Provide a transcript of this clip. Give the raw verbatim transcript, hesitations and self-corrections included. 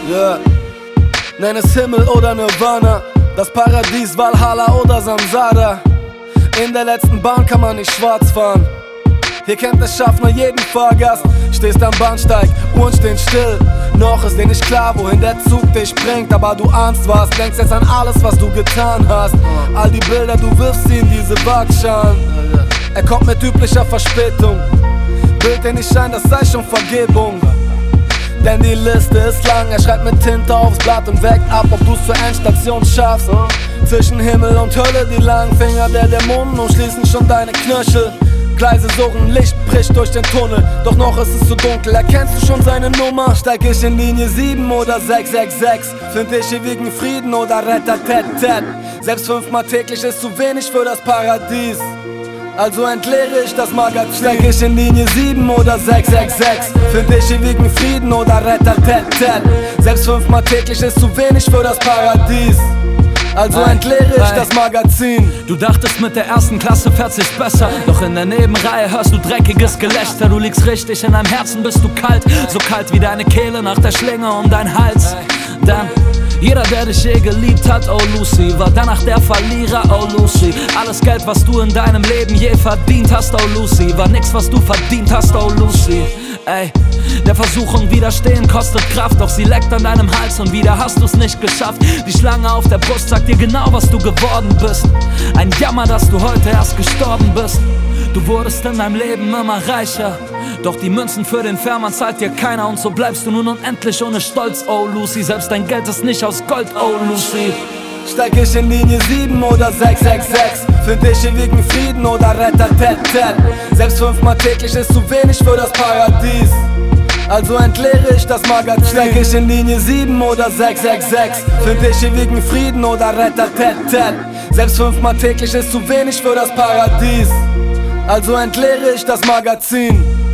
Yeah. Nenn es Himmel oder Nirvana, das Paradies, Valhalla oder Samsara. In der letzten Bahn kann man nicht schwarz fahren. Hier kennt der Schaffner jeden Fahrgast. Stehst am Bahnsteig, Uhren stehen still. Noch ist dir nicht klar, wohin der Zug dich bringt. Aber du ahnst was, denkst jetzt an alles, was du getan hast. All die Bilder, du wirfst sie in diese Waagschalen. Er kommt mit üblicher Verspätung. Bild dir nicht ein, das sei schon Vergebung. Denn die Liste ist lang, er schreibt mit Tinte aufs Blatt und weckt ab, ob du's zur Endstation schaffst. Zwischen Himmel und Hölle, die langen Finger der Dämonen umschließen schon deine Knöchel. Gleise suchen, Licht bricht durch den Tunnel, doch noch ist es zu dunkel, erkennst du schon seine Nummer? Steig ich in Linie sieben oder sechs sechs sechs, find ich ewigen Frieden oder Ret-tat-tat-tat. Selbst fünfmal täglich ist zu wenig für das Paradies, also entleere ich das Magazin. Steig ich in Linie sieben oder sechs sechs sechs, find ich ewigen Frieden oder Ret-tat-tat-tat. Selbst fünfmal täglich ist zu wenig für das Paradies, also entleere ich das Magazin. Du dachtest, mit der ersten Klasse fährt sich's besser, doch in der Nebenreihe hörst du dreckiges Gelächter. Du liegst richtig, in deinem Herzen bist du kalt, so kalt wie deine Kehle nach der Schlinge um dein Hals. Dann jeder, der dich je geliebt hat, oh Lucy, war danach der Verlierer, oh Lucy. Alles Geld, was du in deinem Leben je verdient hast, oh Lucy, war nix, was du verdient hast, oh Lucy. Ey, der Versuchung widerstehen kostet Kraft, doch sie leckt an deinem Hals und wieder hast du's nicht geschafft. Die Schlange auf der Brust sagt dir genau, was du geworden bist. Ein Jammer, dass du heute erst gestorben bist. Du wurdest in deinem Leben immer reicher, doch die Münzen für den Fährmann zahlt dir keiner. Und so bleibst du nun unendlich ohne Stolz, oh Lucy. Selbst dein Geld ist nicht aus Gold, oh Lucy. Steig ich in Linie sieben oder sechs sechs sechs, find ich ewigen Frieden oder Ret-tat-tat-tat. Selbst fünfmal täglich ist zu wenig für das Paradies, also entleere ich das Magazin. Steig ich in Linie sieben oder sechs sechs sechs, find ich ewigen Frieden oder Ret-tat-tat-tat. Selbst fünfmal täglich ist zu wenig für das Paradies, also entleere ich das Magazin.